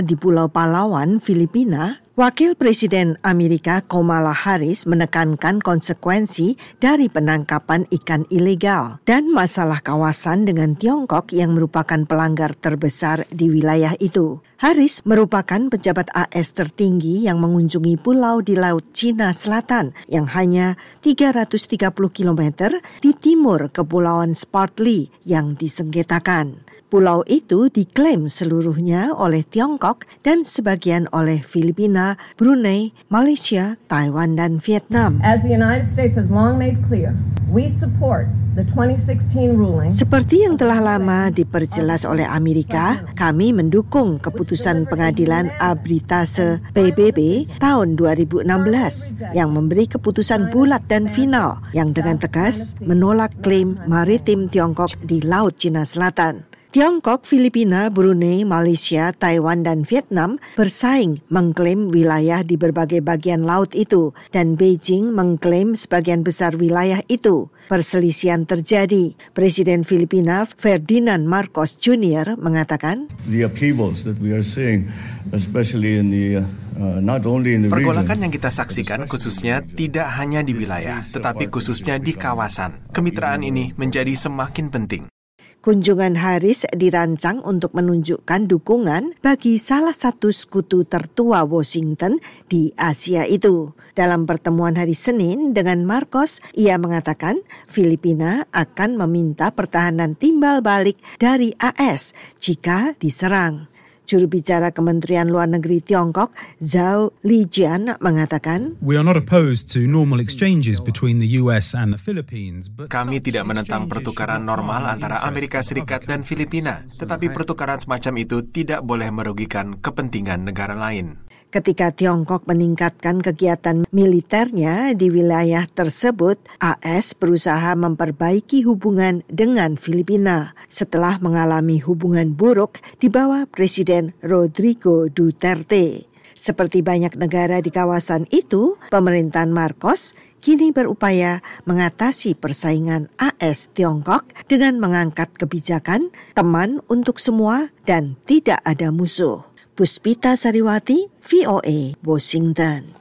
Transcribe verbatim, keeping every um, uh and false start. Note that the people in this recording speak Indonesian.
Di Pulau Palawan, Filipina, Wakil Presiden Amerika Kamala Harris menekankan konsekuensi dari penangkapan ikan ilegal dan masalah kawasan dengan Tiongkok yang merupakan pelanggar terbesar di wilayah itu. Harris merupakan pejabat A S tertinggi yang mengunjungi pulau di Laut Cina Selatan yang hanya tiga ratus tiga puluh kilometer di timur Kepulauan Spratly yang disengketakan. Pulau itu diklaim seluruhnya oleh Tiongkok dan sebagian oleh Filipina, Brunei, Malaysia, Taiwan, dan Vietnam. As the United States has long made clear, we support the twenty sixteen ruling. Seperti yang telah lama diperjelas oleh Amerika, kami mendukung keputusan pengadilan arbitrase P B B tahun dua ribu enam belas yang memberi keputusan bulat dan final yang dengan tegas menolak klaim maritim Tiongkok di Laut Cina Selatan. Tiongkok, Filipina, Brunei, Malaysia, Taiwan, dan Vietnam bersaing mengklaim wilayah di berbagai bagian laut itu dan Beijing mengklaim sebagian besar wilayah itu. Perselisihan terjadi. Presiden Filipina Ferdinand Marcos Junior mengatakan, The upheavals that we are seeing, especially in the uh, not only in the region. Pergolakan yang kita saksikan khususnya tidak hanya di wilayah, tetapi khususnya di kawasan. Kemitraan ini menjadi semakin penting. Kunjungan Harris dirancang untuk menunjukkan dukungan bagi salah satu sekutu tertua Washington di Asia itu. Dalam pertemuan hari Senin dengan Marcos, ia mengatakan Filipina akan meminta pertahanan timbal balik dari A S jika diserang. Juru bicara Kementerian Luar Negeri Tiongkok, Zhao Lijian, mengatakan, We are not opposed to normal exchanges between the U S and the Philippines. But Kami tidak menentang pertukaran normal antara Amerika Serikat dan Filipina, tetapi pertukaran semacam itu tidak boleh merugikan kepentingan negara lain. Ketika Tiongkok meningkatkan kegiatan militernya di wilayah tersebut, A S berusaha memperbaiki hubungan dengan Filipina setelah mengalami hubungan buruk di bawah Presiden Rodrigo Duterte. Seperti banyak negara di kawasan itu, pemerintahan Marcos kini berupaya mengatasi persaingan A S Tiongkok dengan mengangkat kebijakan teman untuk semua dan tidak ada musuh. Puspita Sariwati, V O A, Washington.